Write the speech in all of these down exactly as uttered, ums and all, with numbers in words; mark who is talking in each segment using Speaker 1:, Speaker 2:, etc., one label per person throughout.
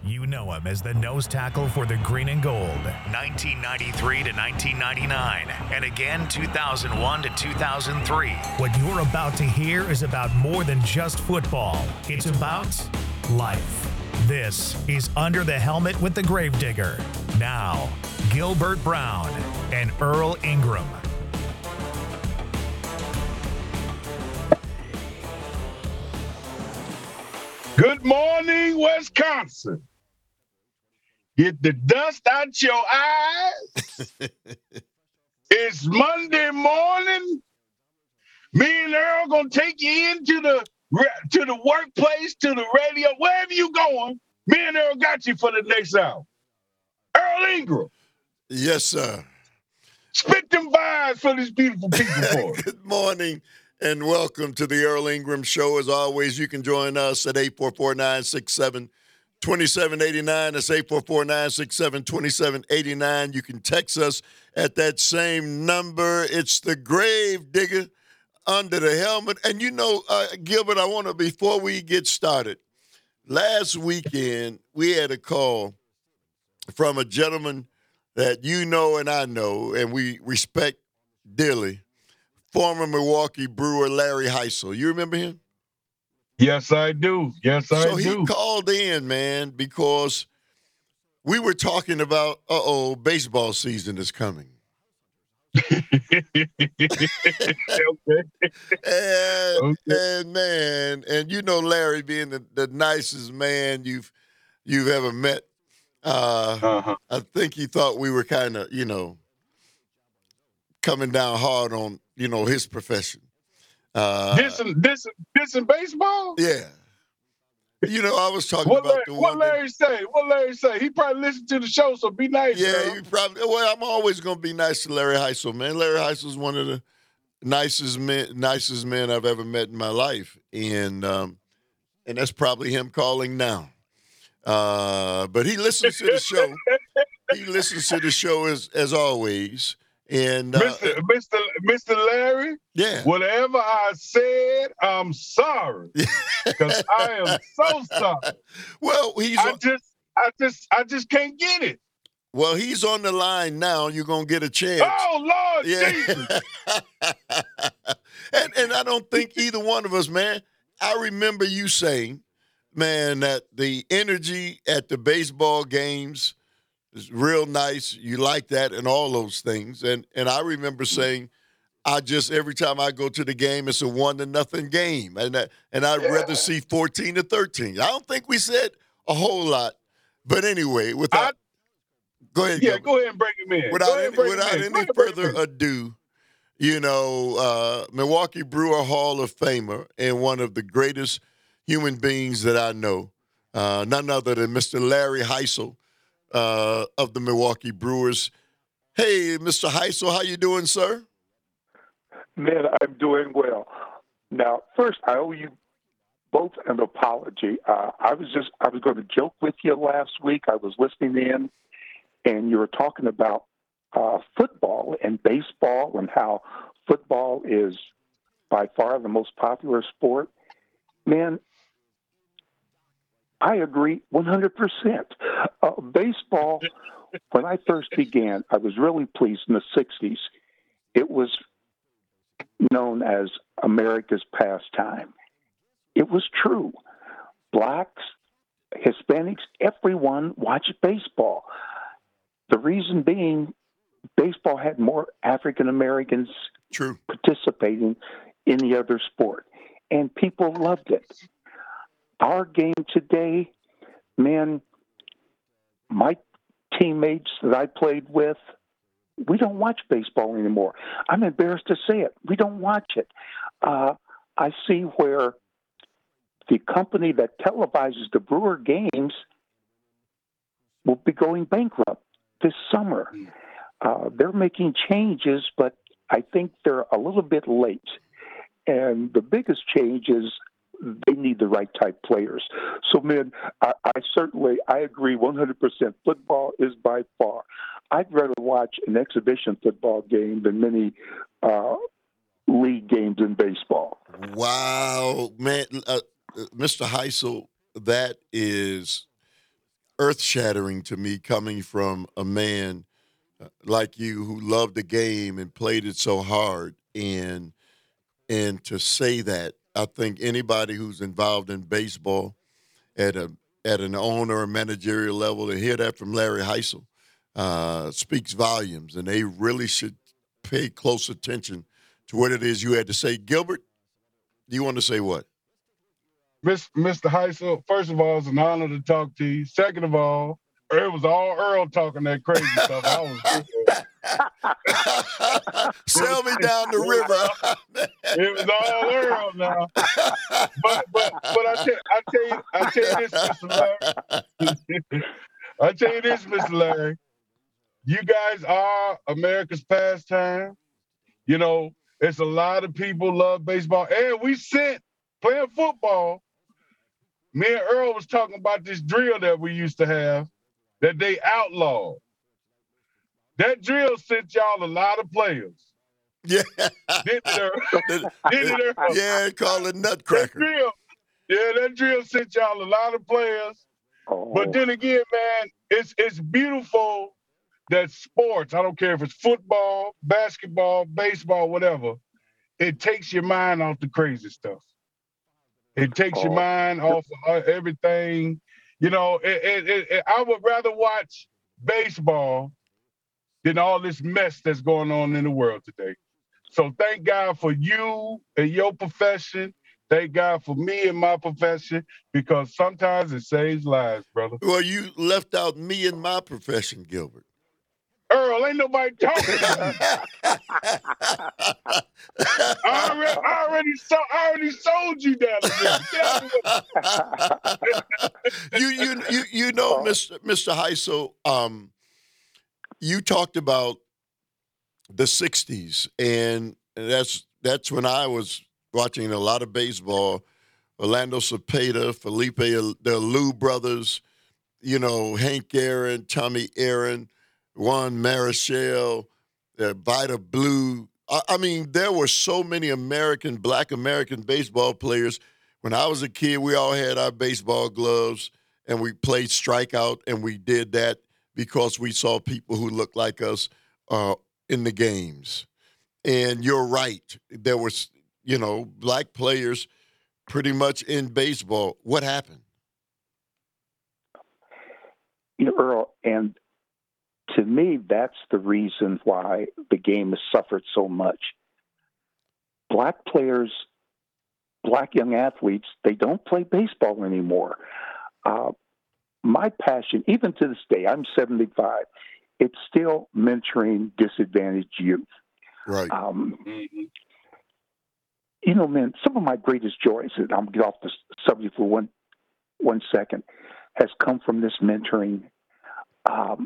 Speaker 1: You know him as the nose tackle for the green and gold, nineteen ninety-three to nineteen ninety-nine, and again two thousand one to two thousand three. What you're about to hear is about more than just football. It's about life. This is Under the Helmet with the Gravedigger. Now, Gilbert Brown and Earl Ingram.
Speaker 2: Good morning, Wisconsin. Get the dust out your eyes. It's Monday morning. Me and Earl gonna take you into the to the workplace, to the radio, wherever you going. Me and Earl got you for the next hour. Earl Ingram.
Speaker 3: Yes, sir.
Speaker 2: Spit them vibes for these beautiful people for us.
Speaker 3: Good morning and welcome to the Earl Ingram Show. As always, you can join us at eight four four, nine six seven, two seven eight nine. That's eight four four, nine six seven, two seven eight nine. You can text us at that same number. It's the Grave Digger Under the Helmet. And you know, uh, Gilbert, I want to, before we get started, last weekend we had a call from a gentleman that you know and I know and we respect dearly, former Milwaukee Brewer Larry Hisle. You remember him?
Speaker 2: Yes, I do. Yes, I
Speaker 3: so
Speaker 2: do.
Speaker 3: So he called in, man, because we were talking about, uh-oh, baseball season is coming.
Speaker 2: okay.
Speaker 3: and,
Speaker 2: okay.
Speaker 3: and, man, and you know Larry being the, the nicest man you've you've ever met. Uh,
Speaker 2: uh-huh.
Speaker 3: I think he thought we were kind of, you know, coming down hard on, you know, his profession. Uh,
Speaker 2: this and this this in baseball?
Speaker 3: Yeah. You know, I was talking
Speaker 2: what
Speaker 3: about
Speaker 2: Larry,
Speaker 3: the
Speaker 2: what
Speaker 3: one.
Speaker 2: Larry that, say? What Larry say? He probably listened to the show, so be nice.
Speaker 3: Yeah,
Speaker 2: girl.
Speaker 3: you probably. Well, I'm always gonna be nice to Larry Hisle, man. Larry Hisle is one of the nicest men, nicest men I've ever met in my life, and um, and that's probably him calling now. Uh, but he listens to the show. He listens to the show as as always. And uh,
Speaker 2: Mister Mister Mister Larry,
Speaker 3: yeah,
Speaker 2: whatever I said, I'm sorry because I am so sorry.
Speaker 3: Well, he's
Speaker 2: I
Speaker 3: on,
Speaker 2: just I just I just can't get it.
Speaker 3: Well, he's on the line now. You're gonna get a chance.
Speaker 2: Oh Lord
Speaker 3: yeah.
Speaker 2: Jesus!
Speaker 3: and and I don't think either one of us, man. I remember you saying, man, that the energy at the baseball games is real nice. You like that and all those things. And and I remember saying, I just every time I go to the game, it's a one to nothing game, and I, and I'd yeah. rather see fourteen to thirteen. I don't think we said a whole lot, but anyway, without
Speaker 2: I,
Speaker 3: go ahead,
Speaker 2: yeah,
Speaker 3: Gilbert.
Speaker 2: go ahead and bring him in.
Speaker 3: Without
Speaker 2: any,
Speaker 3: without any further ado, you know, uh, Milwaukee Brewer Hall of Famer and one of the greatest human beings that I know, uh, none other than Mister Larry Hisle. Uh, of the Milwaukee Brewers. Hey, Mister Hisle, how you doing, sir?
Speaker 4: Man, I'm doing well. Now, first, I owe you both an apology. Uh, I was just, I was going to joke with you last week. I was listening in, and you were talking about uh, football and baseball and how football is by far the most popular sport. Man, I agree one hundred percent. Uh, baseball, when I first began, I was really pleased in the sixties. It was known as America's pastime. It was true. Blacks, Hispanics, everyone watched baseball. The reason being, baseball had more African Americans
Speaker 3: True.
Speaker 4: participating in the other sport, and people loved it. Our game today, man, my teammates that I played with, we don't watch baseball anymore. I'm embarrassed to say it. We don't watch it. Uh, I see where the company that televises the Brewer games will be going bankrupt this summer. Uh, they're making changes, but I think they're a little bit late. And the biggest change is they need the right type players. So, man, I, I certainly, I agree one hundred percent. Football is by far. I'd rather watch an exhibition football game than many uh, league games in baseball.
Speaker 3: Wow, man. Uh, Mister Hisle, that is earth-shattering to me coming from a man uh, like you who loved the game and played it so hard. And and to say that, I think anybody who's involved in baseball at a at an owner or managerial level to hear that from Larry Heisel uh, speaks volumes, and they really should pay close attention to what it is you had to say. Gilbert, do you want to say what?
Speaker 2: Mister Heisel, first of all, it's an honor to talk to you. Second of all, it was all Earl talking that crazy stuff. I was
Speaker 3: Sail me down the river.
Speaker 2: It was all Earl now. But but but I tell I tell you I tell you this, Mister Larry. I tell you this, Mister Larry. You guys are America's pastime. You know, it's a lot of people love baseball, and we sent playing football. Me and Earl was talking about this drill that we used to have that they outlawed. That drill sent y'all a lot of players.
Speaker 3: Yeah.
Speaker 2: Didn't it, Earl? Didn't it, Earl?
Speaker 3: Yeah, call it nutcracker.
Speaker 2: That drill, yeah, that drill sent y'all a lot of players.
Speaker 4: Oh.
Speaker 2: But then again, man, it's it's beautiful that sports, I don't care if it's football, basketball, baseball, whatever, it takes your mind off the crazy stuff. It takes
Speaker 4: Oh.
Speaker 2: your mind off of everything. You know, it, it, it, it, I would rather watch baseball than all this mess that's going on in the world today. So thank God for you and your profession. Thank God for me and my profession, because sometimes it saves lives, brother.
Speaker 3: Well, you left out me and my profession, Gilbert.
Speaker 2: Earl, ain't nobody talking about you. I already, I already, sold, I already sold you down the
Speaker 3: you, you, you, you know, Mister Mister Heisel, um, you talked about the sixties, and that's that's when I was watching a lot of baseball. Orlando Cepeda, Felipe, the Lou brothers, you know, Hank Aaron, Tommy Aaron, Juan Marichal, uh, Vida Blue. I, I mean, there were so many American, black American baseball players. When I was a kid, we all had our baseball gloves, and we played strikeout, and we did that because we saw people who looked like us uh, in the games. And you're right. There was, you know, black players pretty much in baseball. What happened?
Speaker 4: You know, Earl, and to me, that's the reason why the game has suffered so much. Black players, black young athletes, they don't play baseball anymore. Uh, my passion, even to this day, I'm seventy-five, it's still mentoring disadvantaged youth.
Speaker 3: Right.
Speaker 4: Um, you know, man, some of my greatest joys, and I'm going to get off the subject for one one second, has come from this mentoring. Um,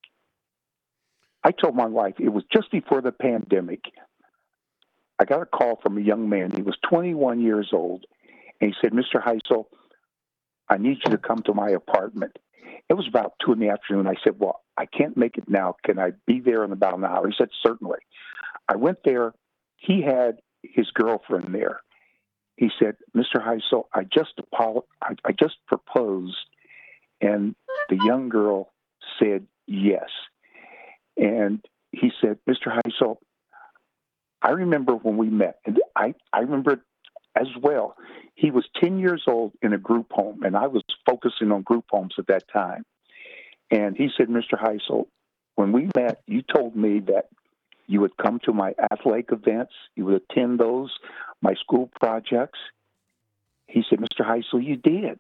Speaker 4: I told my wife, it was just before the pandemic, I got a call from a young man. He was twenty-one years old, and he said, Mister Heisel, I need you to come to my apartment. It was about two in the afternoon. I said, well, I can't make it now. Can I be there in about an hour? He said, certainly. I went there. He had his girlfriend there. He said, Mister Heisel, I just apolog- I, I just proposed, and the young girl said yes. And he said, Mister Heisel, I remember when we met, and I, I remember as well, he was ten years old in a group home, and I was focusing on group homes at that time. And he said, Mister Heisel, when we met, you told me that you would come to my athletic events, you would attend those, my school projects. He said, Mister Heisel, you did.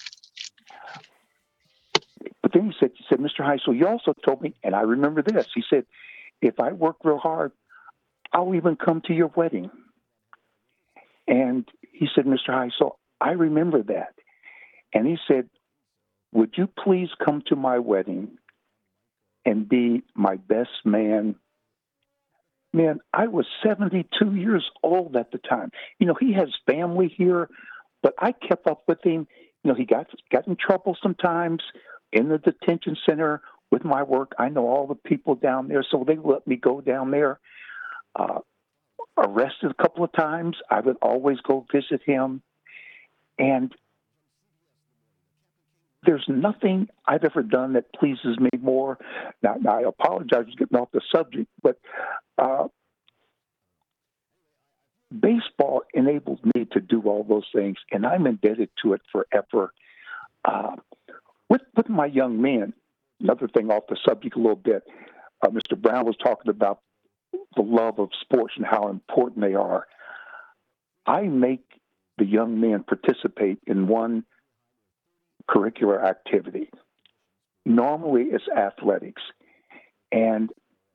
Speaker 4: But then he said, he said, Mister Heisel, you also told me, and I remember this, he said, if I work real hard, I'll even come to your wedding. And he said, Mister Heisel, I remember that. And he said, would you please come to my wedding and be my best man? Man, I was seventy-two years old at the time. You know, he has family here, but I kept up with him. You know, he got got in trouble sometimes in the detention center with my work. I know all the people down there, so they let me go down there. Uh, arrested a couple of times. I would always go visit him. And there's nothing I've ever done that pleases me more. Now, now I apologize for getting off the subject, but uh, baseball enabled me to do all those things, and I'm indebted to it forever. Uh, with, with my young men, another thing off the subject a little bit, uh, Mister Brown was talking about the love of sports and how important they are. I make the young men participate in one curricular activity. Normally it's athletics. And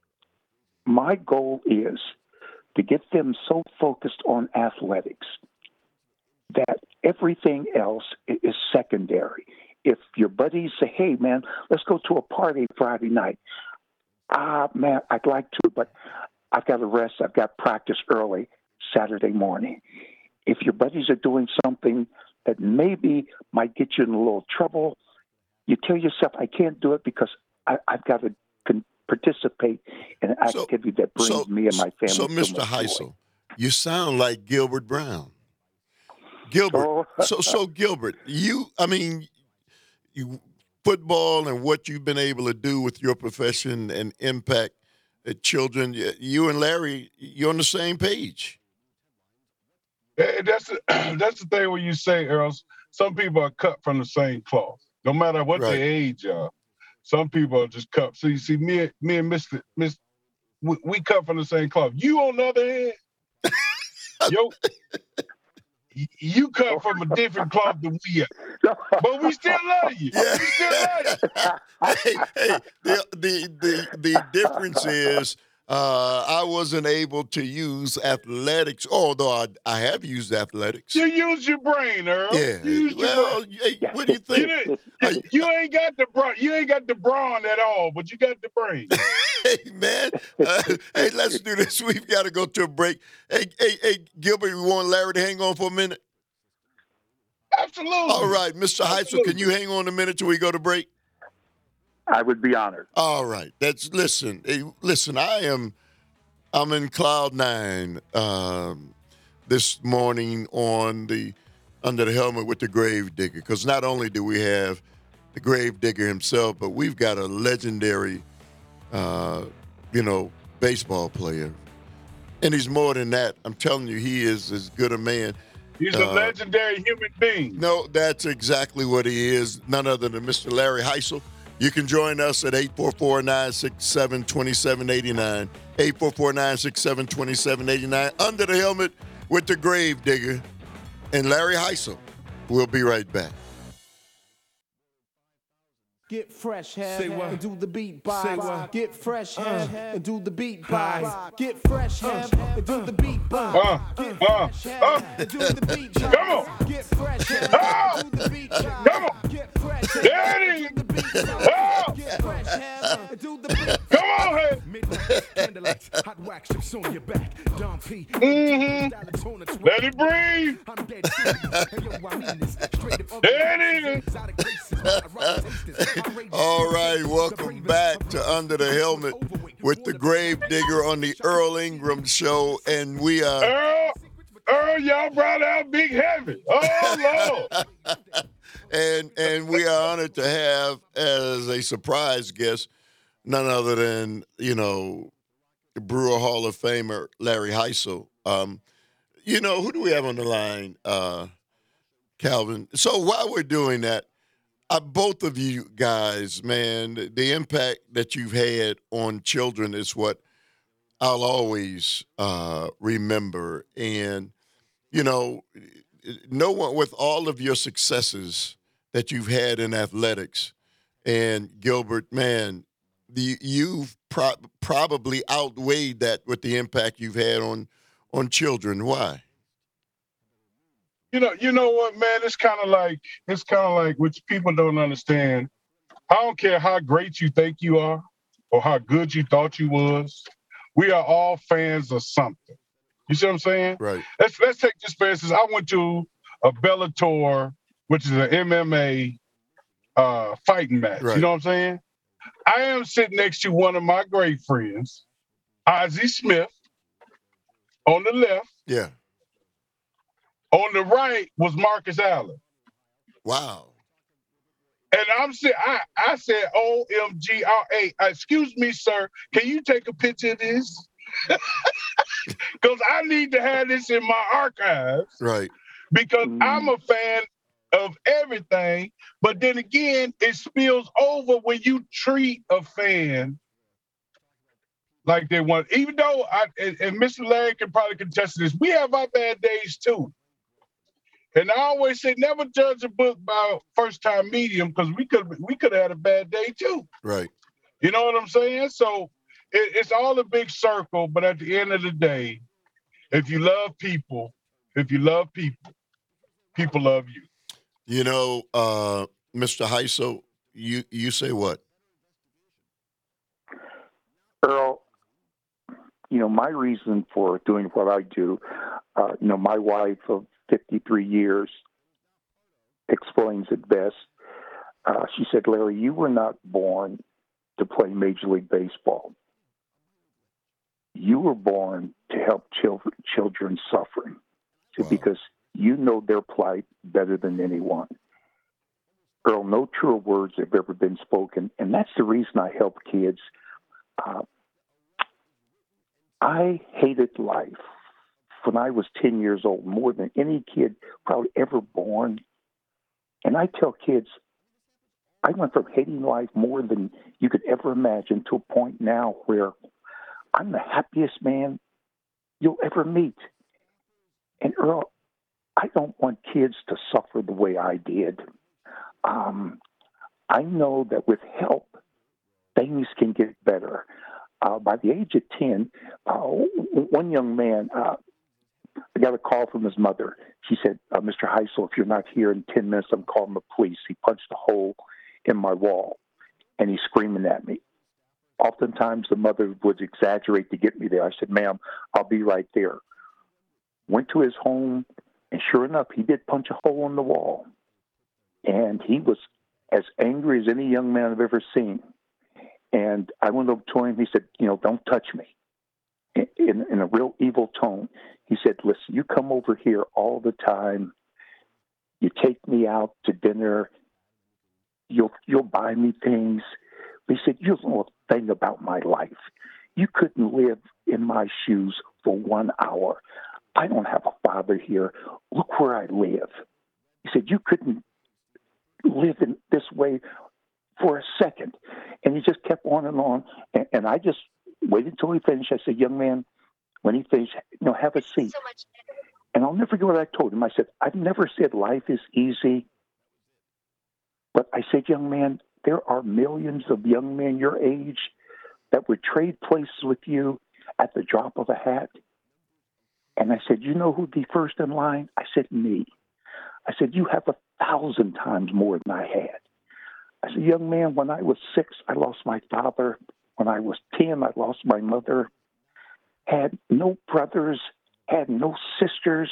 Speaker 4: my goal is to get them so focused on athletics that everything else is secondary. If your buddies say, hey, man, let's go to a party Friday night. Ah, man, I'd like to, but I've got to rest. I've got practice early Saturday morning. If your buddies are doing something that maybe might get you in a little trouble, you tell yourself, I can't do it because I, I've got to con- participate in an
Speaker 3: So-
Speaker 4: activity that brings
Speaker 3: so-
Speaker 4: me and my family
Speaker 3: So,
Speaker 4: so
Speaker 3: Mister
Speaker 4: much joy.
Speaker 3: Heisel, you sound like Gilbert Brown. Gilbert.
Speaker 4: So-
Speaker 3: So, so Gilbert, you, I mean, you, football and what you've been able to do with your profession and impact at children, you and Larry, you're on the same page.
Speaker 2: Eh, That's the, that's the thing when you say, Earl, some people are cut from the same cloth, no matter what
Speaker 3: Right.
Speaker 2: their age are. Some people are just cut. So you see, me, me and Mister Miss, we, we cut from the same cloth. You, on the other hand, yo, y- you cut from a different cloth than we are, but we still love you.
Speaker 3: Yeah.
Speaker 2: We still love you.
Speaker 3: hey, hey, the, the the the difference is uh, I wasn't able to use athletics, although I, I have used athletics.
Speaker 2: You use your brain, Earl.
Speaker 3: Yeah.
Speaker 2: You use your
Speaker 3: Well,
Speaker 2: brain.
Speaker 3: hey, what do you
Speaker 2: You,
Speaker 3: think?
Speaker 2: didn't-
Speaker 3: I-
Speaker 2: you ain't got the bra- you ain't got the brawn at all, but you got the brain.
Speaker 3: Hey, man. Uh, hey, let's do this. We've got to go to a break. Hey, hey, hey, Gilbert, we want Larry to hang on for a minute?
Speaker 2: Absolutely.
Speaker 3: All right, Mister Heisel, can you hang on a minute till we go to break?
Speaker 4: I would be honored.
Speaker 3: All right. That's listen. Hey, listen, I am I'm in cloud nine um, this morning on the under the helmet with the grave digger, because not only do we have the grave digger himself, but we've got a legendary uh, you know, baseball player. And he's more than that. I'm telling you, he is as good a man.
Speaker 2: He's a
Speaker 3: Uh,
Speaker 2: legendary human being.
Speaker 3: No, that's exactly what he is. None other than Mister Larry Heisel. You can join us at eight four four, nine six seven, two seven eight nine. eight four four, nine six seven, two seven eight nine. Under the helmet with the grave digger and Larry Heisel. We'll be right back.
Speaker 5: Get fresh, head,
Speaker 6: Say what?
Speaker 5: and do the beat box.
Speaker 6: Say what?
Speaker 5: Get fresh,
Speaker 6: Uh.
Speaker 5: head, and do the beat
Speaker 6: Hi.
Speaker 5: box. Get fresh, head, and do the beat box.
Speaker 2: Uh,
Speaker 5: Get
Speaker 2: uh,
Speaker 5: fresh,
Speaker 2: uh.
Speaker 5: head, and do the beat box.
Speaker 2: Come on.
Speaker 5: Get fresh, head,
Speaker 2: Ah.
Speaker 5: and do the beat box.
Speaker 2: Come on.
Speaker 5: Get fresh, head,
Speaker 2: There it
Speaker 5: and
Speaker 2: is.
Speaker 5: do the beat box.
Speaker 2: Ah.
Speaker 5: Get fresh, head, and do the beat box.
Speaker 2: Come on, hey.
Speaker 6: Midnight, candlelights, hot wax chips on your back. Dom P.
Speaker 2: Mm-hmm. Let it breathe.
Speaker 6: I'm dead serious. Hey, yo, I mean this. Straight up
Speaker 2: There it is.
Speaker 6: exotic races. I rock tasters. Outrageous.
Speaker 3: All right, welcome back to Under the Helmet with the grave digger on the Earl Ingram Show. And we are.
Speaker 2: Earl, Earl, y'all brought out Big Heavy. Oh, Lord.
Speaker 3: and and we are honored to have as a surprise guest none other than, you know, the Brewer Hall of Famer Larry Heisel. Um, you know, who do we have on the line, uh, Calvin? So while we're doing that, uh, both of you guys, man, the, the impact that you've had on children is what I'll always uh, remember. And, you know, no one, with all of your successes that you've had in athletics, and Gilbert, man, the, you've pro- probably outweighed that with the impact you've had on on children. Why?
Speaker 2: You know, you know what, man? It's kind of like it's kind of like which people don't understand. I don't care how great you think you are or how good you thought you was. We are all fans of something. You see what I'm saying?
Speaker 3: Right.
Speaker 2: Let's let's take this for instance. I went to a Bellator, which is an M M A uh, fighting match.
Speaker 3: Right.
Speaker 2: You know what I'm saying? I am sitting next to one of my great friends, Ozzie Smith, on the left.
Speaker 3: Yeah.
Speaker 2: On the right was Marcus Allen.
Speaker 3: Wow.
Speaker 2: And I'm saying, I, I said, O M G R A. Excuse me, sir. Can you take a picture of this? Because I need to have this in my archives.
Speaker 3: Right.
Speaker 2: Because
Speaker 4: Mm.
Speaker 2: I'm a fan of everything. But then again, it spills over when you treat a fan like they want. Even though, I, and, and Mister Larry can probably contest this, we have our bad days too. And I always say, never judge a book by first time medium, because we could we could have had a bad day too.
Speaker 3: Right.
Speaker 2: You know what I'm saying? So it, it's all a big circle. But at the end of the day, if you love people, if you love people, people love you.
Speaker 3: You know, uh, Mister Heiso, you you say what?
Speaker 4: Earl, you know, my reason for doing what I do, uh, you know, my wife of fifty-three years explains it best. Uh, she said, Larry, you were not born to play Major League Baseball. You were born to help children, children suffering. Wow. Because you know their plight better than anyone. Earl, no truer words have ever been spoken, and that's the reason I help kids. Uh, I hated life when I was ten years old, more than any kid probably ever born. And I tell kids, I went from hating life more than you could ever imagine to a point now where I'm the happiest man you'll ever meet. And Earl, I don't want kids to suffer the way I did. Um, I know that with help, things can get better. Uh, by the age of ten, uh, one young man, uh, I got a call from his mother. She said, uh, Mister Heisel, if you're not here in ten minutes, I'm calling the police. He punched a hole in my wall, and he's screaming at me. Oftentimes, the mother would exaggerate to get me there. I said, ma'am, I'll be right there. Went to his home, and sure enough, he did punch a hole in the wall. And he was as angry as any young man I've ever seen. And I went over to him. He said, you know, don't touch me. In, in a real evil tone, he said, listen, you come over here all the time. You take me out to dinner. You'll you'll buy me things. He said, you don't know a thing about my life. You couldn't live in my shoes for one hour. I don't have a father here. Look where I live. He said, you couldn't live in this way for a second. And he just kept on and on. And, and I just waited until he finished. I said, young man, when he finished, you know, have a seat. So much and I'll never forget what I told him. I said, I've never said life is easy. But I said, young man, there are millions of young men your age that would trade places with you at the drop of a hat. And I said, you know who'd be first in line? I said, me. I said, you have a thousand times more than I had. I said, young man, when I was six, I lost my father. When I was ten, I lost my mother. Had no brothers, had no sisters,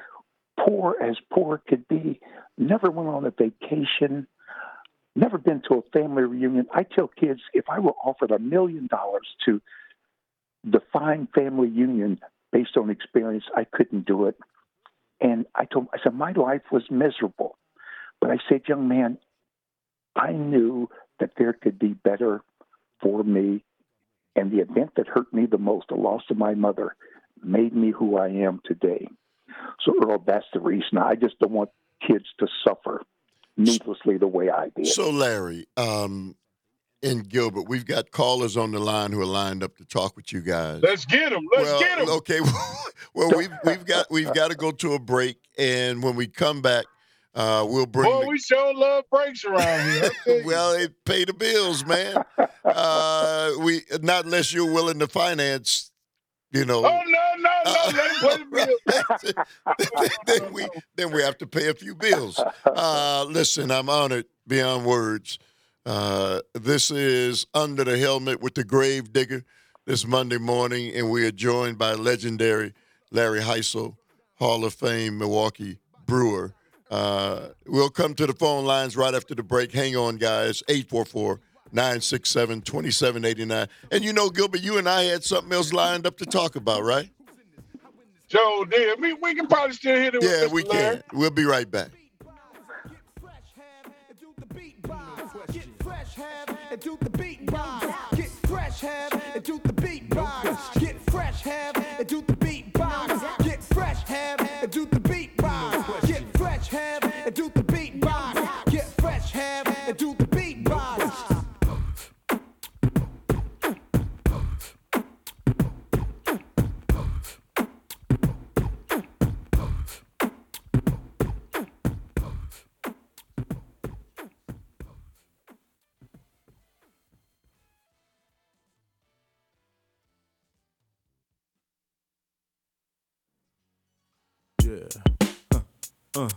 Speaker 4: poor as poor could be, never went on a vacation, never been to a family reunion. I tell kids, if I were offered a million dollars to define family union based on experience, I couldn't do it. And I told I said, my life was miserable. But I said, young man, I knew that there could be better for me. And the event that hurt me the most, the loss of my mother, made me who I am today. So, Earl, that's the reason. I just don't want kids to suffer needlessly the way I did.
Speaker 3: So, Larry, um, and Gilbert, we've got callers on the line who are lined up to talk with you guys.
Speaker 2: Let's get them. Let's
Speaker 3: well,
Speaker 2: get them.
Speaker 3: Okay. Well, we've we've got we've got to go to a break, and when we come back, uh, we'll bring.
Speaker 2: Boy,
Speaker 3: the...
Speaker 2: we sure love breaks around here.
Speaker 3: Well, it pay the bills, man. uh, we not unless you're willing to finance. You know.
Speaker 2: Oh no, no, no!
Speaker 3: Uh,
Speaker 2: Let him pay the
Speaker 3: bills. then we then we have to pay a few bills. Uh, listen, I'm honored beyond words. Uh, this is Under the Helmet with the Grave Digger this Monday morning, and we are joined by legendary Larry Heisel, Hall of Fame Milwaukee Brewer. Uh, we'll come to the phone lines right after the break. Hang on, guys. eight four four, nine six seven, two seven eight nine. And you know, Gilbert, you and I had something else lined up to talk about, right?
Speaker 2: Joe did. We, we can probably still hit it with
Speaker 3: Yeah,
Speaker 2: Mister
Speaker 3: we
Speaker 2: Larry.
Speaker 3: can. We'll be right back.
Speaker 5: Get fresh, have, and do the beatbox. Get fresh, have, and do the beatbox. Get fresh, have, and do the beatbox. Get fresh, have, and do the beatbox. Get fresh, have, and do the beatbox. Get fresh, have, and do the beatbox.
Speaker 6: Yeah. Uh, uh.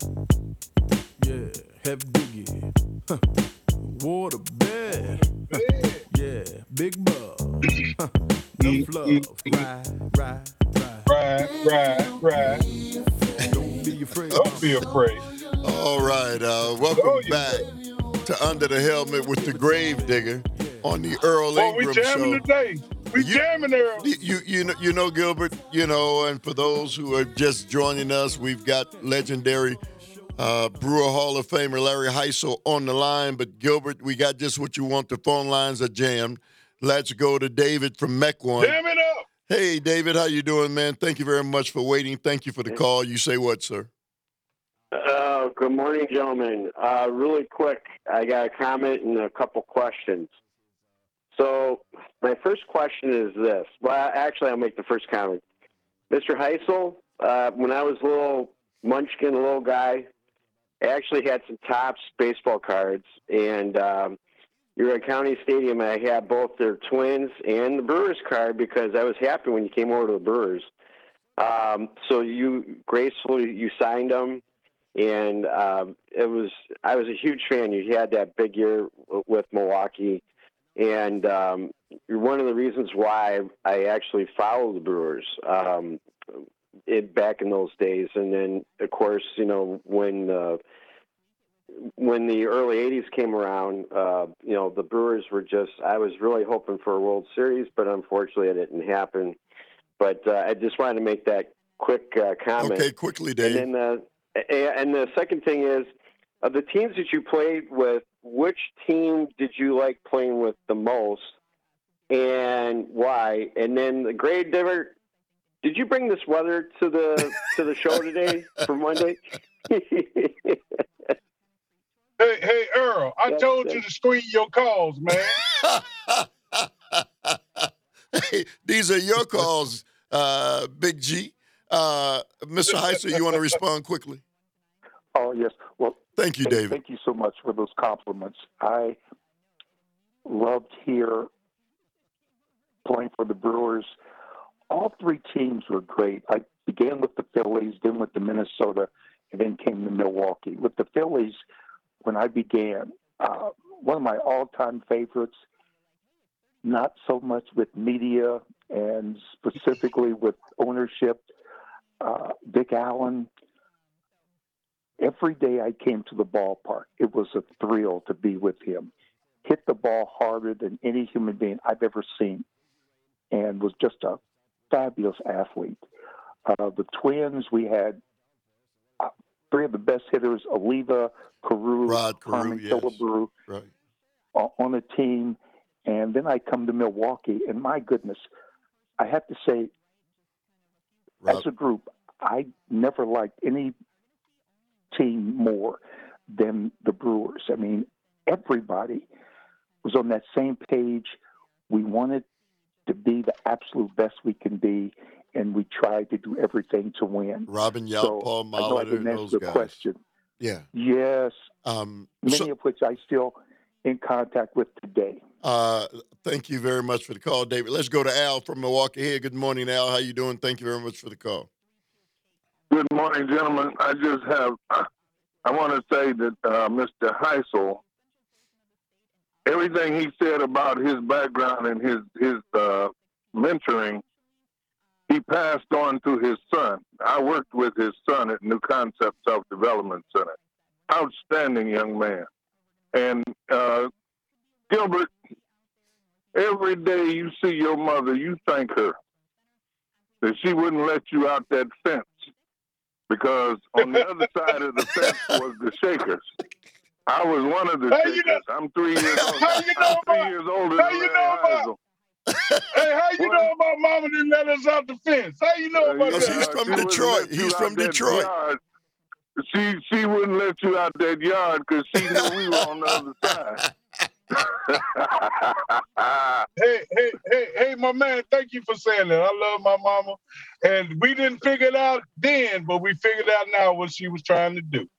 Speaker 6: Yeah. Heavy diggy. Huh. Water bed. Huh. Yeah. Big bug. Huh. No fluff. Ride, ride, ride.
Speaker 2: Right, right, right.
Speaker 6: Don't be afraid.
Speaker 2: Don't be afraid.
Speaker 3: All right, uh, welcome
Speaker 2: Oh, you
Speaker 3: back to Under the Helmet with the Grave Digger on the Earl
Speaker 2: Oh, we
Speaker 3: Ingram
Speaker 2: jamming
Speaker 3: Show.
Speaker 2: today. We
Speaker 3: You-
Speaker 2: jamming there.
Speaker 3: You, you, you know, you know, Gilbert, you know, and for those who are just joining us, we've got legendary uh, Brewer Hall of Famer Larry Heisel on the line. But Gilbert, we got just what you want. The phone lines are jammed. Let's go to David from Mequon.
Speaker 2: Jam it up.
Speaker 3: Hey, David, how you doing, man? Thank you very much for waiting. Thank you for the call. You say what, sir?
Speaker 7: Uh, good morning, gentlemen. Uh, really quick, I got a comment and a couple questions. So my first question is this. Well, actually, I'll make the first comment. Mister Heisel, uh, when I was a little munchkin, a little guy, I actually had some Topps baseball cards, and um, you were at County Stadium, and I had both their Twins and the Brewers card because I was happy when you came over to the Brewers. Um, so you gracefully you signed them. And um, it was I was a huge fan. You had that big year w- with Milwaukee, and um, you're one of the reasons why I actually followed the Brewers um, it, back in those days. And then, of course, you know when uh, when the early eighties came around, uh, you know the Brewers were just. I was really hoping for a World Series, but unfortunately, it didn't happen. But uh, I just wanted to make that quick uh, comment.
Speaker 3: Okay, quickly, Dave.
Speaker 7: And then the and the second thing is, of the teams that you played with, which team did you like playing with the most, and why? And then the grade digger, did you bring this weather to the to the show today for Monday?
Speaker 2: Hey, hey, Earl, I
Speaker 7: That's
Speaker 2: told
Speaker 7: it.
Speaker 2: you to screen your calls, man.
Speaker 3: Hey, these are your calls, uh, Big G. Uh, Mister Heisel, you want to respond quickly?
Speaker 4: Oh, yes. Well,
Speaker 3: Thank you,
Speaker 4: hey,
Speaker 3: David.
Speaker 4: Thank you so much for those compliments. I loved here playing for the Brewers. All three teams were great. I began with the Phillies, then with the Minnesota, and then came to Milwaukee. With the Phillies, when I began, uh, one of my all-time favorites, not so much with media and specifically with ownership, uh, Dick Allen. Every day I came to the ballpark, it was a thrill to be with him. Hit the ball harder than any human being I've ever seen, and was just a fabulous athlete. Uh, the Twins, we had uh, three of the best hitters, Oliva, Carew,
Speaker 3: Rod Carew,
Speaker 4: Carmen
Speaker 3: yes.
Speaker 4: Killebrew,
Speaker 3: Right.
Speaker 4: uh, on a team. And then I come to Milwaukee, and my goodness, I have to say,
Speaker 3: Rob.
Speaker 4: as a group, I never liked any team more than the Brewers. I mean, everybody was on that same page. We wanted to be the absolute best we can be, and we tried to do everything to win.
Speaker 3: Robin Yount,
Speaker 4: So
Speaker 3: Paul
Speaker 4: I know I
Speaker 3: Molitor,
Speaker 4: didn't answer
Speaker 3: those
Speaker 4: the
Speaker 3: guys.
Speaker 4: question.
Speaker 3: Yeah.
Speaker 4: Yes,
Speaker 3: Um,
Speaker 4: many
Speaker 3: so,
Speaker 4: of which I still in contact with today.
Speaker 3: uh, thank you very much for the call, David. Let's go to Al from Milwaukee. Here, good morning, Al. How you doing? Thank you very much for the call.
Speaker 8: Good morning, gentlemen. I just have, I want to say that uh, Mister Heisel, everything he said about his background and his, his uh, mentoring, he passed on to his son. I worked with his son at New Concept Self-Development Center. Outstanding young man. And uh, Gilbert, every day you see your mother, you thank her that she wouldn't let you out that fence, because on the other side of the fence was the Shakers. I was one of the
Speaker 2: How you know-
Speaker 8: Shakers. I'm three years old.
Speaker 2: How you know
Speaker 8: I'm three
Speaker 2: about-
Speaker 8: years older
Speaker 2: how
Speaker 8: than
Speaker 2: you
Speaker 8: Larry
Speaker 2: know about-
Speaker 8: Heisel.
Speaker 2: Hey, how you
Speaker 8: What?
Speaker 2: know about Mama didn't let us out the fence? How you know
Speaker 8: Uh,
Speaker 2: about
Speaker 8: yeah,
Speaker 3: He's
Speaker 2: that?
Speaker 3: from
Speaker 8: she wouldn't
Speaker 3: Detroit.
Speaker 8: let you
Speaker 3: He's
Speaker 8: out
Speaker 3: from
Speaker 8: that
Speaker 3: Detroit.
Speaker 8: yard. She she wouldn't let you out that yard because she knew we were on the other side.
Speaker 2: Hey, hey, hey, hey, my man, thank you for saying that. I love my mama. And we didn't figure it out then, but we figured out now what she was trying to do.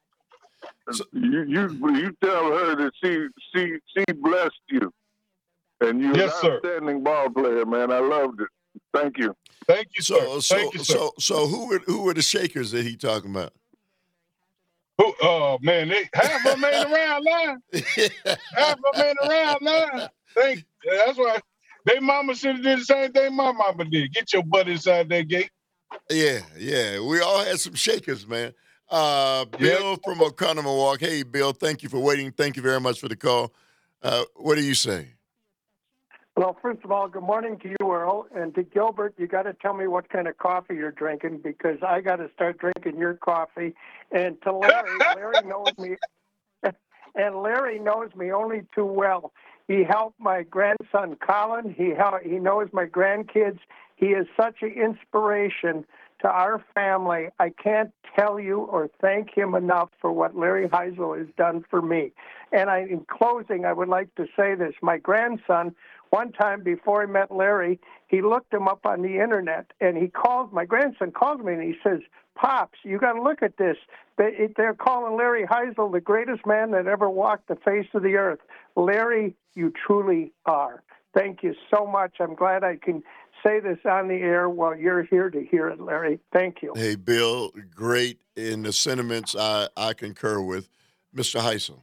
Speaker 8: you you you tell her that she she she blessed you, and you're
Speaker 2: Yes,
Speaker 8: an
Speaker 2: sir.
Speaker 8: outstanding ball player, man. I loved it. Thank you.
Speaker 2: Thank you, sir.
Speaker 3: So, so,
Speaker 2: Thank you, sir.
Speaker 3: so, so, who were who were the Shakers that he talking about?
Speaker 2: Who, oh, man, they, half of them ain't around now. Half of them ain't around now. Thank, that's why they mama should have did the same thing my mama did. Get your butt inside that gate.
Speaker 3: Yeah, yeah. We all had some Shakers, man. Uh, Bill
Speaker 2: Yeah.
Speaker 3: from O'Connor, Milwaukee. Hey, Bill, thank you for waiting. Thank you very much for the call. Uh, what do you say?
Speaker 9: Well, first of all, good morning to you, Earl. And to Gilbert, you got to tell me what kind of coffee you're drinking because I got to start drinking your coffee. And to Larry, Larry knows me, and Larry knows me only too well. He helped my grandson, Colin. He helped, he knows my grandkids. He is such an inspiration to our family. I can't tell you or thank him enough for what Larry Heisel has done for me. And I, in closing, I would like to say this. My grandson, one time before he met Larry, he looked him up on the internet, and he called, my grandson calls me, and he says, Pops, you got to look at this. They, they're calling Larry Heisel the greatest man that ever walked the face of the earth. Larry, you truly are. Thank you so much. I'm glad I can say this on the air while you're here to hear it, Larry. Thank you.
Speaker 3: Hey, Bill, great in the sentiments I, I concur with. Mister Heisel.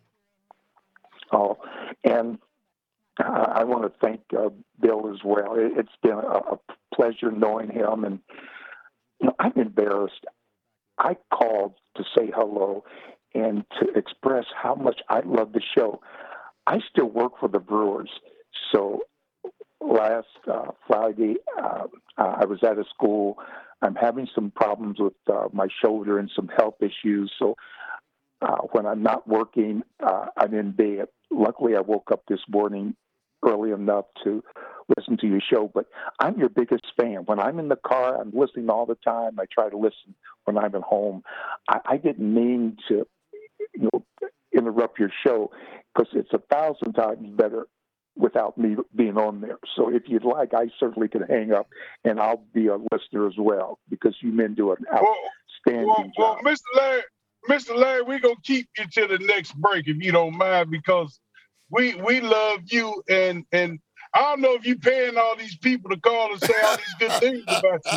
Speaker 4: Oh, and uh, I want to thank uh, Bill as well. It, it's been a, a pleasure knowing him, and you know, I'm embarrassed. I called to say hello and to express how much I love the show. I still work for the Brewers, so last uh, Friday uh, I was at a school. I'm having some problems with uh, my shoulder and some health issues, so uh, when I'm not working, uh, I'm in bed. Luckily, I woke up this morning early enough to listen to your show, but I'm your biggest fan. When I'm in the car, I'm listening all the time. I try to listen when I'm at home. I, I didn't mean to, you know, interrupt your show because it's a thousand times better without me being on there. So if you'd like, I certainly can hang up and I'll be a listener as well because you men do an outstanding
Speaker 2: well, well,
Speaker 4: job.
Speaker 2: well, Mister Larry, Mister Larry, we're going to keep you to the next break if you don't mind because we we love you and and I don't know if you paying all these people to call and say all these good things about you.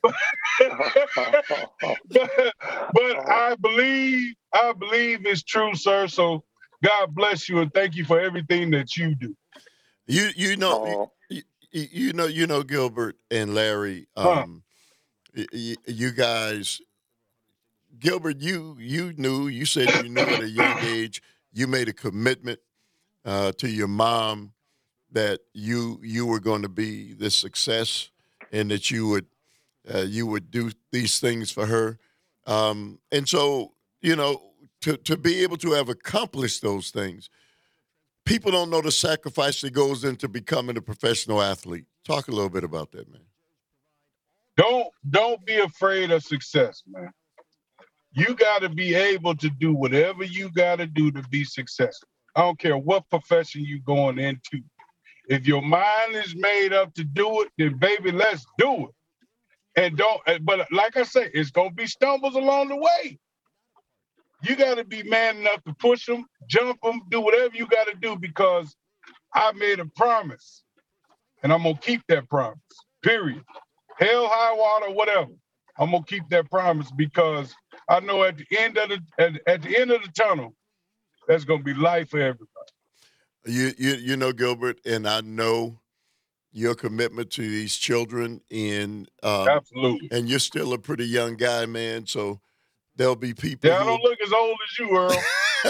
Speaker 2: but, but I believe I believe it's true, sir. So God bless you and thank you for everything that you do.
Speaker 3: You you know
Speaker 4: Oh.
Speaker 3: you, you, you know you know Gilbert and Larry.
Speaker 2: Huh.
Speaker 3: Um, you, you guys, Gilbert, you you knew you said you knew at a young age. You made a commitment uh, to your mom that you you were going to be the success and that you would uh, you would do these things for her. Um, and so you know to to be able to have accomplished those things. People don't know the sacrifice that goes into becoming a professional athlete. Talk a little bit about that, man.
Speaker 2: Don't don't be afraid of success, man. You got to be able to do whatever you got to do to be successful. I don't care what profession you're going into. If your mind is made up to do it, then baby, let's do it. And don't. But like I say, it's gonna be stumbles along the way. You got to be man enough to push them, jump them, do whatever you got to do because I made a promise, and I'm gonna keep that promise. Period. Hell, high water, whatever. I'm gonna keep that promise because I know at the end of the at, at the end of the tunnel, that's gonna be life for everybody.
Speaker 3: You you you know Gilbert, and I know your commitment to these children, and um,
Speaker 2: Absolutely.
Speaker 3: and you're still a pretty young guy, man. So there'll be people.
Speaker 2: Yeah, I
Speaker 3: who
Speaker 2: don't look as old as you, Earl.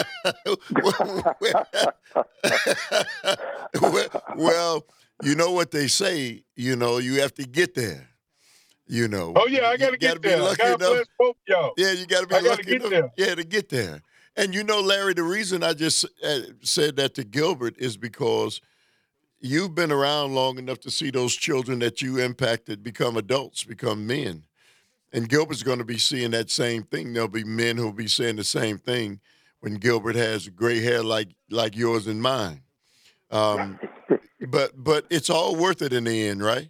Speaker 3: well, well, you know what they say. You know, you have to get there. You know.
Speaker 2: Oh yeah, I gotta
Speaker 3: You
Speaker 2: get
Speaker 3: be
Speaker 2: there.
Speaker 3: lucky
Speaker 2: God
Speaker 3: enough.
Speaker 2: bless both y'all.
Speaker 3: Yeah, you got to be
Speaker 2: I gotta
Speaker 3: lucky
Speaker 2: get
Speaker 3: enough.
Speaker 2: there.
Speaker 3: Yeah, to get there. And you know, Larry, the reason I just uh, said that to Gilbert is because you've been around long enough to see those children that you impacted become adults, become men. And Gilbert's going to be seeing that same thing. There'll be men who'll be saying the same thing when Gilbert has gray hair like like yours and mine. Um, but but it's all worth it in the end, right?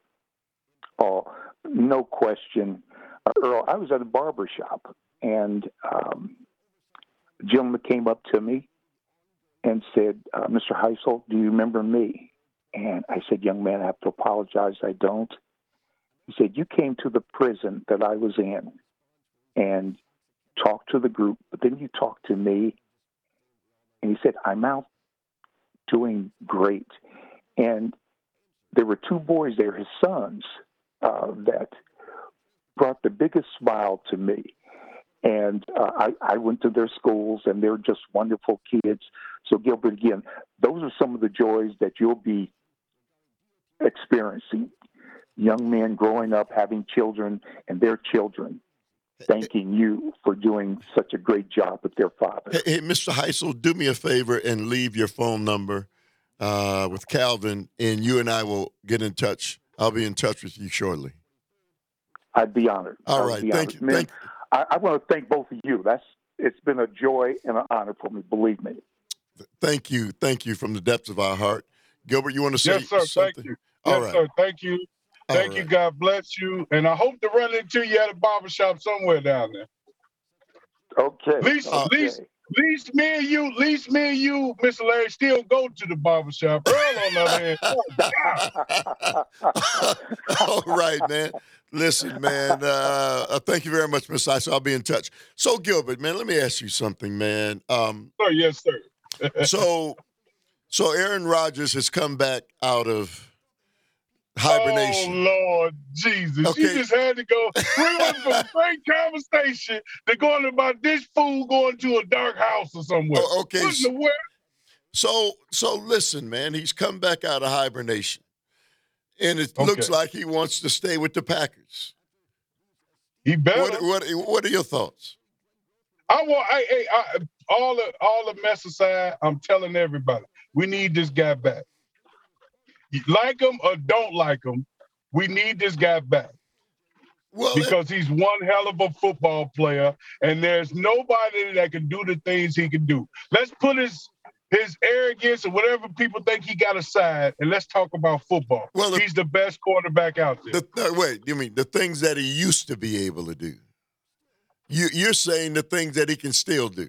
Speaker 4: Oh, no question. Uh, Earl, I was at a barber shop, and um, a gentleman came up to me and said, uh, Mister Heisel, do you remember me? And I said, young man, I have to apologize, I don't. He said, you came to the prison that I was in and talked to the group, but then you talked to me. And he said, I'm out doing great. And there were two boys there, his sons, uh, that brought the biggest smile to me. And uh, I, I went to their schools, and they're just wonderful kids. So, Gilbert, again, those are some of the joys that you'll be experiencing. Young men growing up, having children, and their children thanking you for doing such a great job with their father.
Speaker 3: Hey, hey Mister Heisel, do me a favor and leave your phone number uh, with Calvin, and you and I will get in touch. I'll be in touch with you shortly.
Speaker 4: I'd be honored.
Speaker 3: All
Speaker 4: I'd
Speaker 3: right,
Speaker 4: be
Speaker 3: thank
Speaker 4: honored.
Speaker 3: you.
Speaker 4: Man,
Speaker 3: Thank
Speaker 4: I, I want to thank both of you. That's it's been a joy and an honor for me. Believe me.
Speaker 3: Thank you, thank you from the depths of our heart, Gilbert. You want to say
Speaker 2: Yes, sir.
Speaker 3: something?
Speaker 2: Thank you.
Speaker 3: All
Speaker 2: Yes,
Speaker 3: right.
Speaker 2: sir. Thank you.
Speaker 3: All
Speaker 2: Thank you.
Speaker 3: right.
Speaker 2: God bless you. And I hope to run into you at a barbershop somewhere down there.
Speaker 4: Okay.
Speaker 2: Least,
Speaker 3: Uh,
Speaker 4: okay.
Speaker 2: least, least me and you, least me and you, Mister Larry, still go to the barbershop. Earl on the other hand. Oh, God.
Speaker 3: All right, man. Listen, man. Uh, uh, thank you very much, Miss Ice. I'll be in touch. So, Gilbert, man, let me ask you something, man. Um,
Speaker 2: Sir, yes, sir.
Speaker 3: so, so Aaron Rodgers has come back out of hibernation.
Speaker 2: Oh, Lord Jesus.
Speaker 3: Okay.
Speaker 2: You just had to go. We went from a great conversation to going about this fool going to a dark house or somewhere.
Speaker 3: Oh, okay.
Speaker 2: What in the world?
Speaker 3: So, so listen, man. He's come back out of hibernation, and it
Speaker 2: Okay.
Speaker 3: looks like he wants to stay with the Packers.
Speaker 2: He better.
Speaker 3: What, what, what are your thoughts?
Speaker 2: I want I, I, I all the all the mess aside, I'm telling everybody, we need this guy back. You like him or don't like him, we need this guy back.
Speaker 3: Well,
Speaker 2: Because he's one hell of a football player, and there's nobody that can do the things he can do. Let's put his his arrogance or whatever people think he got aside, and let's talk about football.
Speaker 3: Well, the-
Speaker 2: he's the best quarterback out there.
Speaker 3: the, uh, wait, you mean the things that he used to be able to do? You, you're saying the things that he can still do.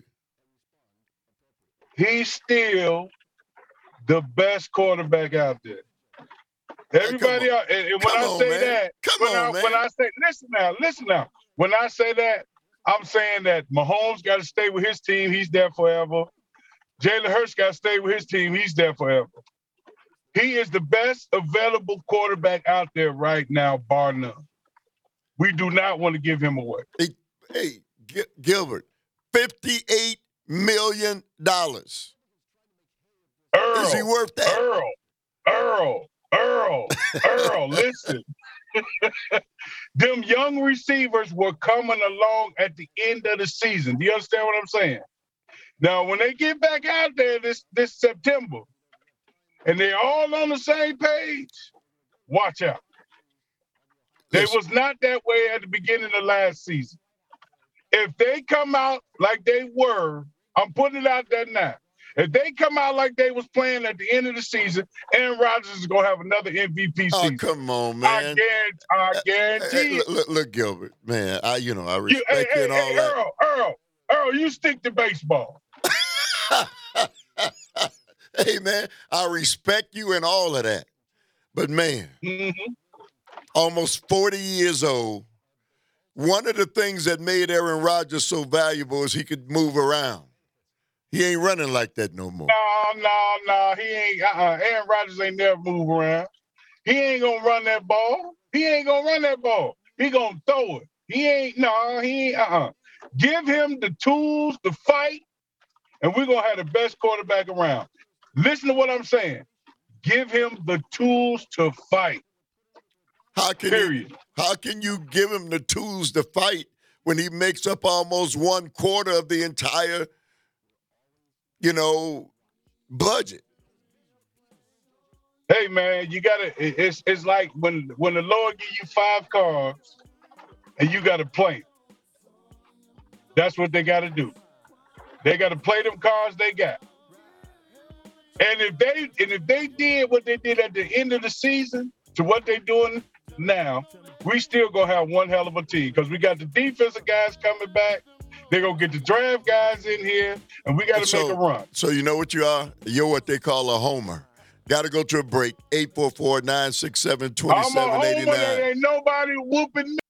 Speaker 2: He's still the best quarterback out there. Everybody
Speaker 3: on.
Speaker 2: else, and, and when
Speaker 3: Come
Speaker 2: I
Speaker 3: on,
Speaker 2: say
Speaker 3: man.
Speaker 2: that,
Speaker 3: Come
Speaker 2: when,
Speaker 3: on,
Speaker 2: I,
Speaker 3: man.
Speaker 2: when I say, listen now, listen now. When I say that, I'm saying that Mahomes got to stay with his team. He's there forever. Jalen Hurts got to stay with his team. He's there forever. He is the best available quarterback out there right now, bar none. We do not want to give him away.
Speaker 3: Hey, hey G- Gilbert, fifty-eight million dollars.
Speaker 2: Earl,
Speaker 3: Is he worth that?
Speaker 2: Earl, Earl, Earl, Earl, listen. Them young receivers were coming along at the end of the season. Do you understand what I'm saying? Now, when they get back out there this, this September, and they're all on the same page, watch out. They
Speaker 3: Yes.
Speaker 2: was not that way at the beginning of last season. If they come out like they were, I'm putting it out there now. If they come out like they was playing at the end of the season, Aaron Rodgers is gonna have another M V P
Speaker 3: Oh,
Speaker 2: season.
Speaker 3: come on,
Speaker 2: I
Speaker 3: man.
Speaker 2: guarantee, I
Speaker 3: Hey,
Speaker 2: guarantee
Speaker 3: hey,
Speaker 2: it.
Speaker 3: look, look, look, Gilbert, man. I, you know, I
Speaker 2: You,
Speaker 3: respect
Speaker 2: hey,
Speaker 3: you
Speaker 2: hey,
Speaker 3: and all
Speaker 2: hey,
Speaker 3: that.
Speaker 2: Earl, Earl, Earl, you stick to baseball.
Speaker 3: Hey, man, I respect you and all of that. But, man,
Speaker 2: Mm-hmm.
Speaker 3: almost forty years old, one of the things that made Aaron Rodgers so valuable is he could move around. He ain't running like that no more.
Speaker 2: No, no, no, he ain't. Uh-uh. Aaron Rodgers ain't never move around. He ain't gonna run that ball. He ain't gonna run that ball. He gonna throw it. He ain't. No, he ain't. Uh-uh. Give him the tools to fight, and we're gonna have the best quarterback around. Listen to what I'm saying. Give him the tools to fight.
Speaker 3: How can
Speaker 2: Period.
Speaker 3: you, how can you give him the tools to fight when he makes up almost one quarter of the entire you know, budget.
Speaker 2: Hey man, you gotta. It's it's like when when the Lord give you five cars and you gotta play. That's what they gotta do. They gotta play them cards they got. And if they and if they did what they did at the end of the season to what they're doing now, we still gonna have one hell of a team because we got the defensive guys coming back. They're gonna get the draft guys in here, and we gotta
Speaker 3: so,
Speaker 2: make a run.
Speaker 3: So you know what you are? You're what they call a homer. Got to go to a break. eight four four, nine six seven, two seven eight nine.
Speaker 2: There ain't nobody whooping me.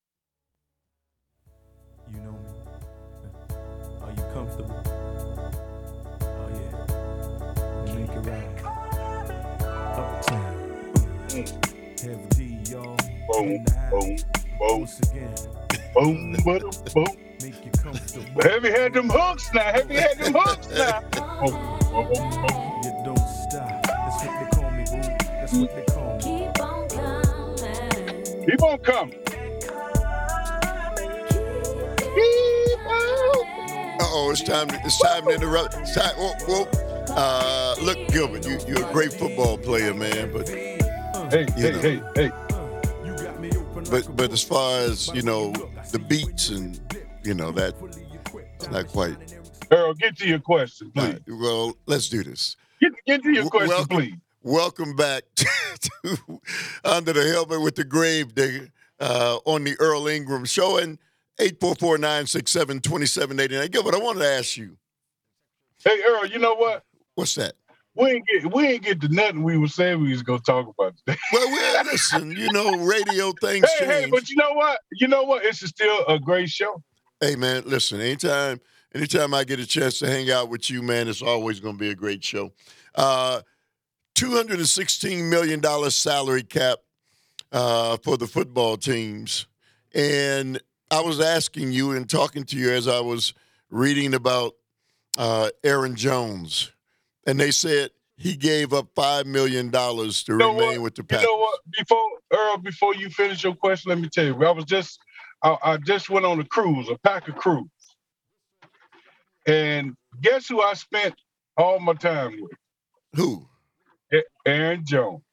Speaker 6: You know me. Are you comfortable? Oh, yeah. Make it right. Uptown. Heavy D, y'all.
Speaker 2: Boom, boom, boom.
Speaker 6: Once again.
Speaker 2: Boom, boom, boom.
Speaker 6: Make you comfortable.
Speaker 2: Heavy had them hooks now. Heavy had them hooks now. Boom, boom, boom, boom.
Speaker 6: You don't stop. That's what they call me, boo. That's what they call me.
Speaker 10: Keep on coming.
Speaker 2: Keep on coming. Keep on.
Speaker 3: Uh-oh, it's time to, it's time to interrupt. It's time, whoa, whoa. Uh, look, Gilbert, you, you're a great football player, man, but,
Speaker 2: Hey,
Speaker 3: you
Speaker 2: hey,
Speaker 3: know.
Speaker 2: hey, hey.
Speaker 3: but but as far as, you know, the beats and, you know, that, it's not quite.
Speaker 2: Earl, get to your question,
Speaker 3: All
Speaker 2: please.
Speaker 3: right, well, let's do this.
Speaker 2: Get, get to your
Speaker 3: W-
Speaker 2: question,
Speaker 3: welcome,
Speaker 2: please.
Speaker 3: Welcome back to Under the Helmet with the Grave Digger uh, on the Earl Ingram Show and eight four four, nine six seven, two seven eight nine. Gilbert, I wanted to ask you.
Speaker 2: Hey, Earl, you know what?
Speaker 3: What's that?
Speaker 2: We ain't get we ain't get to nothing we were saying we was gonna talk about today.
Speaker 3: Well, well, listen, you know, radio things
Speaker 2: Hey,
Speaker 3: change.
Speaker 2: hey, but you know what? You know what? It's still a great show.
Speaker 3: Hey, man, listen, anytime, anytime I get a chance to hang out with you, man, it's always going to be a great show. Uh, two hundred sixteen million dollars salary cap uh, for the football teams. And I was asking you and talking to you as I was reading about uh, Aaron Jones. And they said he gave up five million dollars to
Speaker 2: You know
Speaker 3: remain
Speaker 2: what?
Speaker 3: with the
Speaker 2: You
Speaker 3: Packers.
Speaker 2: know what? Before Earl, before you finish your question, let me tell you. I was just I, I just went on a cruise, a Packer cruise. And guess who I spent all my time with?
Speaker 3: Who?
Speaker 2: A- Aaron Jones.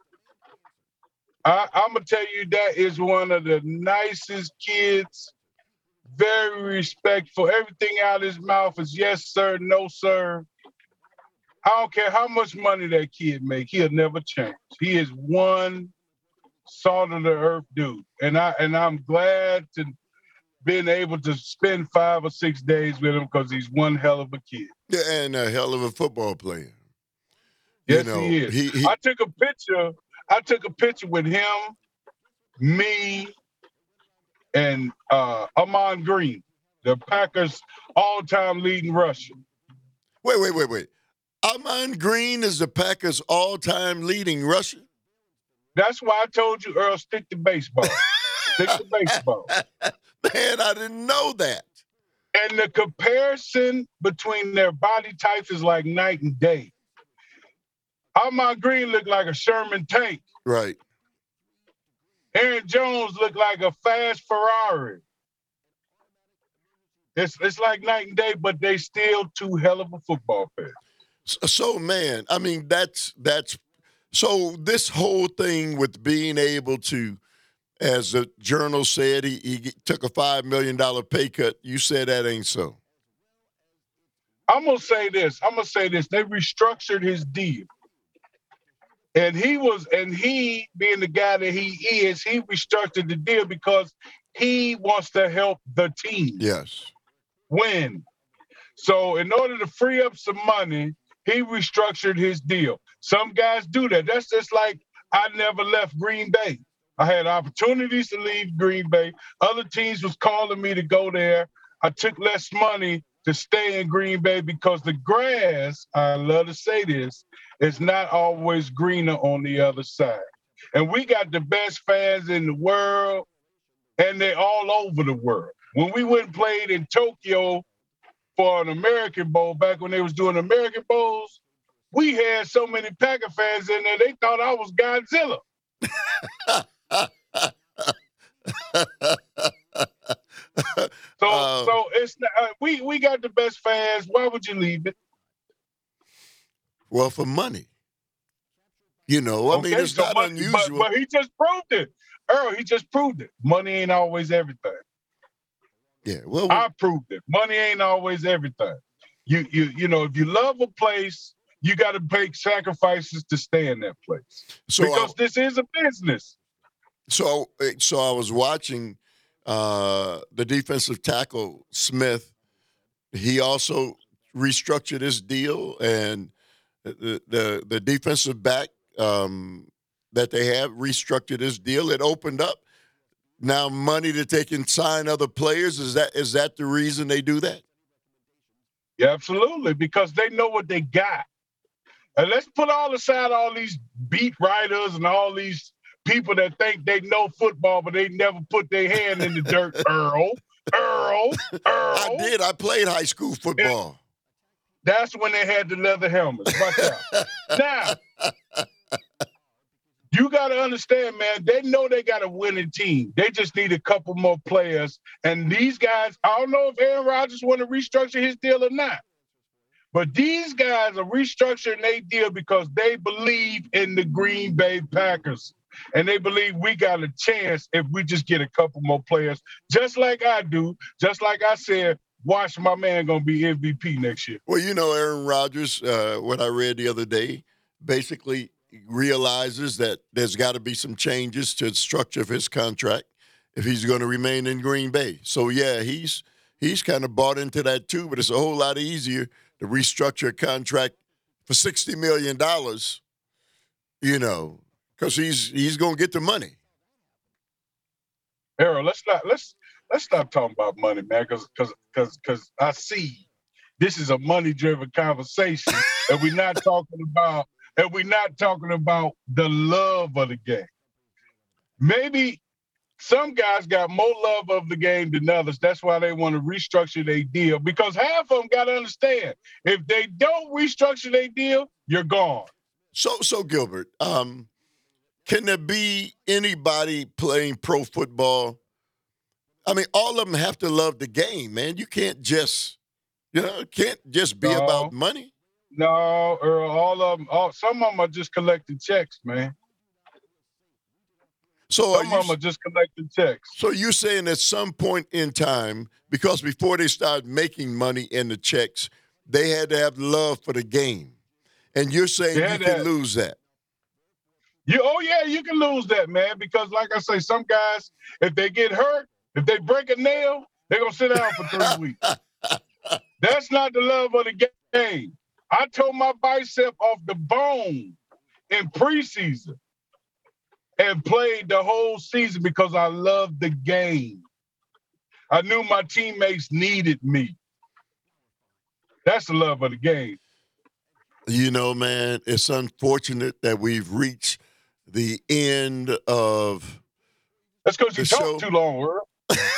Speaker 2: I, I'm gonna tell you that is one of the nicest kids. Very respectful. Everything out of his mouth is yes, sir, no, sir. I don't care how much money that kid make. He'll never change. He is one salt of the earth dude, and I and I'm glad to been able to spend five or six days with him because he's one hell of a kid.
Speaker 3: Yeah, and a hell of a football player.
Speaker 2: Yes,
Speaker 3: you know,
Speaker 2: he is.
Speaker 3: He, he,
Speaker 2: I took a picture. I took a picture with him, me, and uh, Amon Green, the Packers' all-time leading rusher.
Speaker 3: wait, wait, wait, wait. Amon Green is the Packers' all-time leading rusher?
Speaker 2: That's why I told you, Earl, stick to baseball. Stick to baseball.
Speaker 3: Man, I didn't know that.
Speaker 2: And the comparison between their body types is like night and day. Amon Green looked like a Sherman tank.
Speaker 3: Right.
Speaker 2: Aaron Jones looked like a fast Ferrari. It's it's like night and day, but they still two hell of a football players.
Speaker 3: So, so, man, I mean, that's that's so this whole thing with being able to, as the journal said, he, he took a five million dollars pay cut. You said that ain't so.
Speaker 2: I'm gonna say this. I'm gonna say this. They restructured his deal. And he was, and he, being the guy that he is, he restructured the deal because he wants to help the team
Speaker 3: Yes.
Speaker 2: win. So in order to free up some money, he restructured his deal. Some guys do that. That's just like I never left Green Bay. I had opportunities to leave Green Bay. Other teams was calling me to go there. I took less money to stay in Green Bay because the grass, I love to say this, is not always greener on the other side. And we got the best fans in the world, and they're all over the world. When we went and played in Tokyo for an American Bowl, back when they was doing American Bowls, we had so many Packer fans in there, they thought I was Godzilla. So,
Speaker 3: Um,
Speaker 2: so it's not, uh, we we got the best fans. Why would you leave it?
Speaker 3: Well, for money. You know, I mean,
Speaker 2: Okay,
Speaker 3: it's
Speaker 2: so
Speaker 3: not
Speaker 2: money-
Speaker 3: unusual.
Speaker 2: But, but he just proved it. Earl, he just proved it. Money ain't always everything.
Speaker 3: yeah, well,
Speaker 2: I proved it. Money ain't always everything. You you you know, if you love a place, you got to make sacrifices to stay in that place
Speaker 3: so I-
Speaker 2: because this is a business.
Speaker 3: So, so I was watching uh, the defensive tackle Smith. He also restructured his deal, and the the, the defensive back um, that they have restructured his deal. It opened up now money that they can sign other players. Is that is that the reason they do that?
Speaker 2: Yeah, absolutely, because they know what they got. And let's put all aside all these beat writers and all these people that think they know football, but they never put their hand in the dirt. Earl, Earl, Earl.
Speaker 3: I did. I played high school football.
Speaker 2: That's when they had the leather helmets. Watch out. Now, you got to understand, man, they know they got a winning team. They just need a couple more players. And these guys, I don't know if Aaron Rodgers want to restructure his deal or not. But these guys are restructuring their deal because they believe in the Green Bay Packers. And they believe we got a chance if we just get a couple more players, just like I do. Just like I said, watch my man going to be M V P next year.
Speaker 3: Well, you know, Aaron Rodgers, uh, what I read the other day, basically realizes that there's got to be some changes to the structure of his contract if he's going to remain in Green Bay. So, yeah, he's he's kind of bought into that too, but it's a whole lot easier to restructure a contract for sixty million dollars, you know, because he's he's going to get the money.
Speaker 2: Errol, let's not let's let's stop talking about money, man, because because because because I see this is a money-driven conversation, and we're not talking about and we're not talking about the love of the game. Maybe some guys got more love of the game than others. That's why they want to restructure their deal, because half of them got to understand, if they don't restructure their deal, you're gone.
Speaker 3: So, so Gilbert, um, can there be anybody playing pro football? I mean, all of them have to love the game, man. You can't just, you know, it can't just be
Speaker 2: No.
Speaker 3: about money.
Speaker 2: No, Earl, all of them, all, some of them are just collecting checks, man.
Speaker 3: So, are
Speaker 2: Some
Speaker 3: you,
Speaker 2: of them are just collecting checks.
Speaker 3: so you're saying at some point in time, because before they start making money in the checks, they had to have love for the game, and you're saying
Speaker 2: They
Speaker 3: you
Speaker 2: had
Speaker 3: can
Speaker 2: to-
Speaker 3: lose that.
Speaker 2: You, oh yeah, you can lose that, man, because like I say, some guys, if they get hurt, if they break a nail, they're gonna sit down for three weeks. That's not the love of the game. I tore my bicep off the bone in preseason and played the whole season because I loved the game. I knew my teammates needed me. That's the love of the game.
Speaker 3: You know, man, it's unfortunate that we've reached the end of
Speaker 2: That's because you
Speaker 3: The
Speaker 2: talk
Speaker 3: show-
Speaker 2: too long, Earl.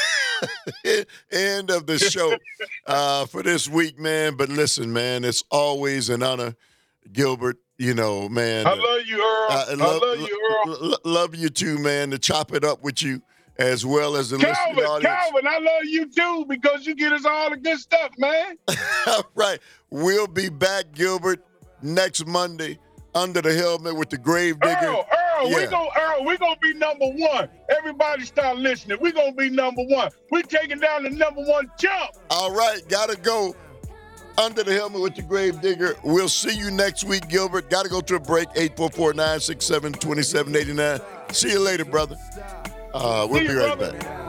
Speaker 3: end of the show uh, for this week, man. But listen, man, it's always an honor, Gilbert. You know, man.
Speaker 2: I love you, Earl.
Speaker 3: I
Speaker 2: I love, you, Earl.
Speaker 3: lo- love you too, man. To chop it up with you as well as the listening
Speaker 2: Calvin,
Speaker 3: audience.
Speaker 2: Calvin, I love you too because you get us all the good stuff, man.
Speaker 3: All right, we'll be back, Gilbert, next Monday under the helmet with the Gravedigger.
Speaker 2: Earl, Earl,
Speaker 3: Yeah.
Speaker 2: we gonna Earl, we gonna be number one. Everybody start listening. We gonna be number one. We taking down the number one jump.
Speaker 3: All right, gotta go under the helmet with the Gravedigger. We'll see you next week, Gilbert. Gotta go to a break. eight four four, nine six seven, two seven eight nine. See you later, brother. Uh, we'll
Speaker 2: See
Speaker 3: be
Speaker 2: you,
Speaker 3: right
Speaker 2: brother.
Speaker 3: back.